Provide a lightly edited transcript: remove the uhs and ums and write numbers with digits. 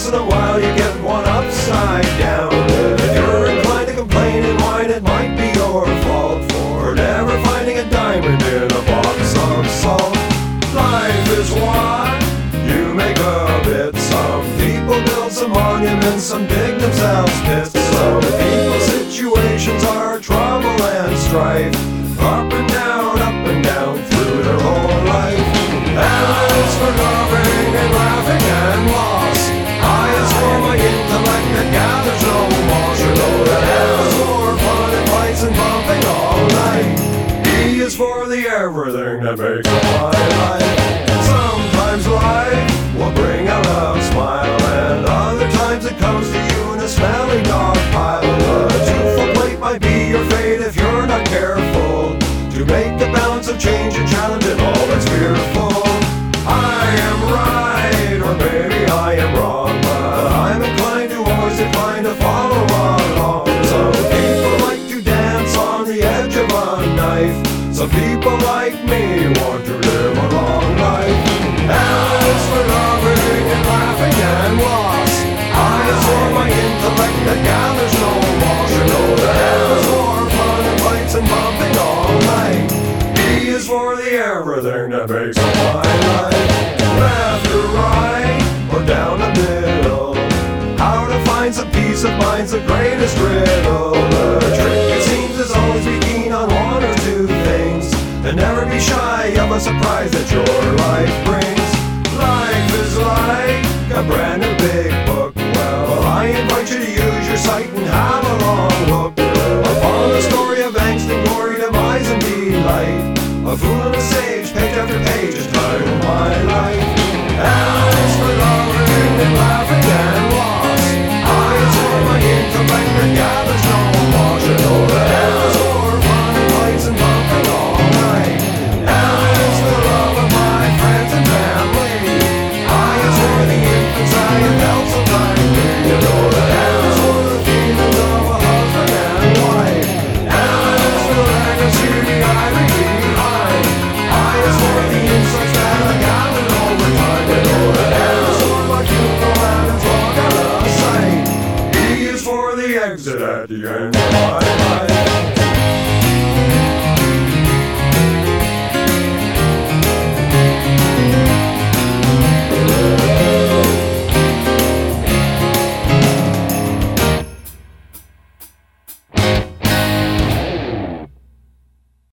in a while you get one upside down. If you're inclined to complain and whine, it might be your fault for never finding a diamond in a box of salt. Life is what you make of it. Some people build some monuments, some dig themselves pits. Some people's situations are trouble and strife, up and down through their whole life. L is for loving and laughing and loss. I is for my intellect that gathers no moss. You know that L is for fun and fights and bumping all night. E is for the everything that makes a fine life. Sometimes life will bring out a smile, and other times it comes to you in a smelly dog pile. A two-foot plate might be your fate if you're not careful to make the balance of change and challenge and all that's fearful. I am right, or maybe I am wrong, but I'm inclined to always decline to follow along. Some people like to dance on the edge of a knife. Some people like me want to live a long life. L is for loving and laughing and loss. I is for my intellect that gathers no moss. You know that L is for fun and fights and bumping all night. E is for the everything that makes a fine life. Left or right, or down the middle, how to find some peace of mind's the greatest riddle. The trick, it seems, is always be keen on one or two things, and never be shy of a surprise that your life brings. Life is like a brand new big book. Well, I invite you to use your sight and have a long look upon the story of angst and glory, demise and delight. A fool and a sage, page after page, is time of my life. L is for loving and laughing and loss. I is for my intellect that gathers no moss. You know that L is for fun and fights and bumping all night. L is the love of my friends and family. I is for the infants I have held so tightly. You know that L is for the feelings of a husband and wife. L is for the legacy I leave behind. I is for the insights that I gathered over time. You know that L is for my funeral and it's all out of sight. E is for the exit at the end of my